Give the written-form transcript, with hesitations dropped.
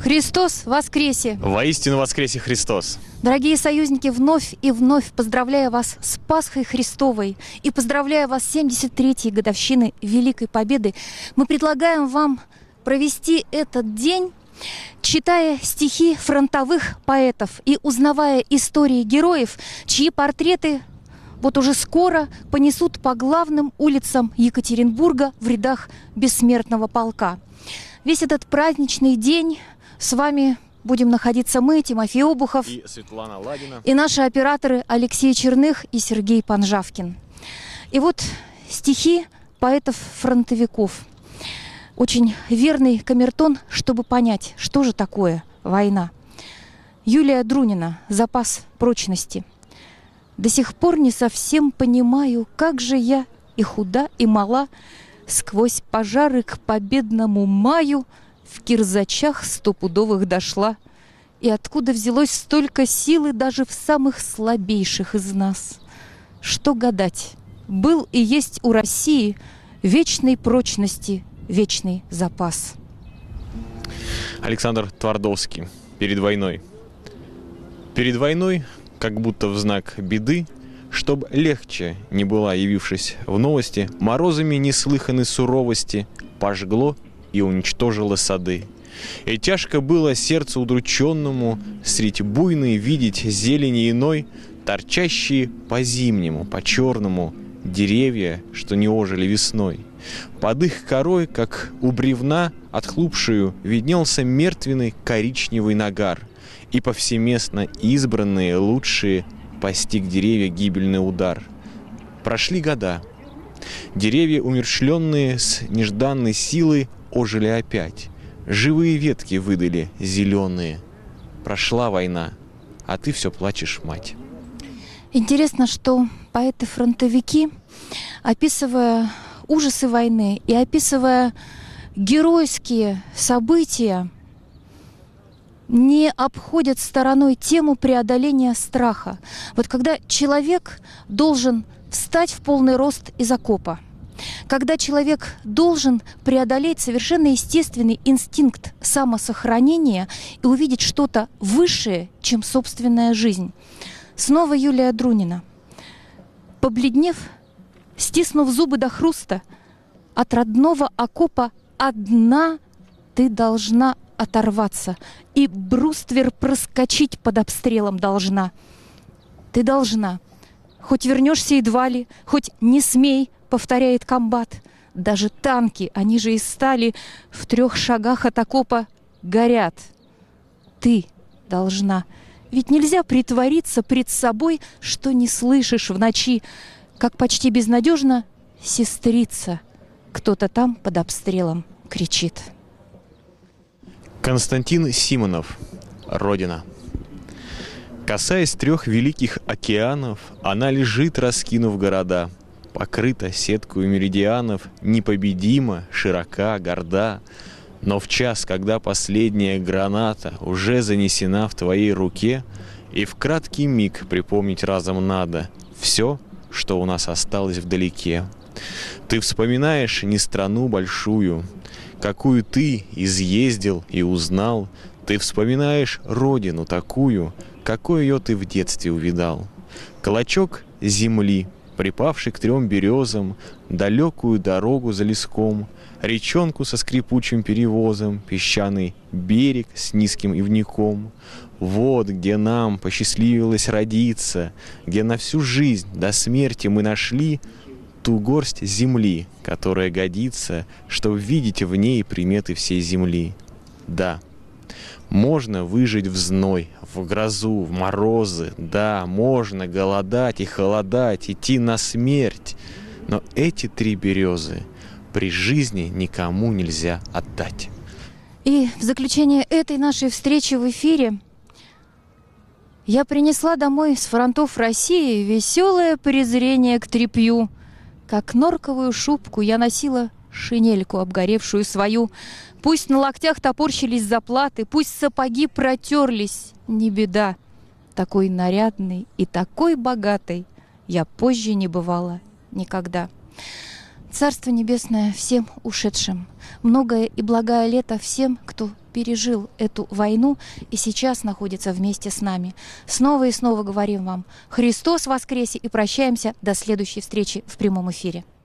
Христос воскресе! Воистину воскресе Христос! Дорогие союзники, вновь и вновь поздравляю вас с Пасхой Христовой и поздравляю вас с 73-й годовщиной Великой Победы. Мы предлагаем вам провести этот день, читая стихи фронтовых поэтов и узнавая истории героев, чьи портреты вот уже скоро понесут по главным улицам Екатеринбурга в рядах бессмертного полка. Весь этот праздничный день с вами будем находиться мы, Тимофей Обухов и Светлана Ладина, и наши операторы Алексей Черных и Сергей Панжавкин. И вот стихи поэтов-фронтовиков. Очень верный камертон, чтобы понять, что же такое война. Юлия Друнина «Запас прочности». До сих пор не совсем понимаю, как же я и худа, и мала, сквозь пожары к победному маю в кирзачах стопудовых дошла. И откуда взялось столько силы даже в самых слабейших из нас? Что гадать, был и есть у России вечной прочности вечный запас. Александр Твардовский. Перед войной. Перед войной, как будто в знак беды, чтоб легче не была, явившись в новости, морозами неслыханной суровости, пожгло и уничтожило сады. И тяжко было сердцу удрученному средь буйной видеть зелени иной, торчащие по-зимнему, по-черному деревья, что не ожили весной. Под их корой, как у бревна отхлупшую, виднелся мертвенный коричневый нагар, и повсеместно избранные лучшие постиг деревья гибельный удар. Прошли года. Деревья, умерщвленные с нежданной силой, ожили опять. Живые ветки выдали зеленые. Прошла война, а ты все плачешь, мать. Интересно, что поэты-фронтовики, описывая ужасы войны и описывая геройские события, не обходят стороной тему преодоления страха. Вот когда человек должен встать в полный рост из окопа, когда человек должен преодолеть совершенно естественный инстинкт самосохранения и увидеть что-то высшее, чем собственная жизнь. Снова Юлия Друнина. Побледнев, стиснув зубы до хруста, от родного окопа одна ты должна оторваться, и бруствер проскочить под обстрелом должна. Ты должна. Хоть вернешься едва ли, хоть не смей, повторяет комбат. Даже танки, они же из стали, в 3 шагах от окопа горят. Ты должна. Ведь нельзя притвориться пред собой, что не слышишь в ночи, как почти безнадежно сестрица. Кто-то там под обстрелом кричит. Константин Симонов. Родина. Касаясь 3 великих океанов, она лежит, раскинув города. Покрыта сеткою меридианов, непобедима, широка, горда. Но в час, когда последняя граната уже занесена в твоей руке, и в краткий миг припомнить разом надо все, что у нас осталось вдалеке. Ты вспоминаешь не страну большую, какую ты изъездил и узнал. Ты вспоминаешь родину такую, какой ее ты в детстве увидал. Клочок земли, припавший к 3 березам, далекую дорогу за леском, речонку со скрипучим перевозом, песчаный берег с низким ивняком. Вот где нам посчастливилось родиться, где на всю жизнь до смерти мы нашли ту горсть земли, которая годится, чтобы видеть в ней приметы всей земли. Да, можно выжить в зной, в грозу, в морозы. Да, можно голодать и холодать, идти на смерть. Но эти 3 березы при жизни никому нельзя отдать. И в заключение этой нашей встречи в эфире я принесла домой с фронтов России веселое презрение к тряпью. Как норковую шубку я носила шинельку обгоревшую свою. Пусть на локтях топорщились заплаты, пусть сапоги протерлись, не беда. Такой нарядный и такой богатый я позже не бывала никогда. Царство Небесное всем ушедшим. Многое и благое лето всем, кто пережил эту войну и сейчас находится вместе с нами. Снова и снова говорим вам: Христос воскресе, и прощаемся до следующей встречи в прямом эфире.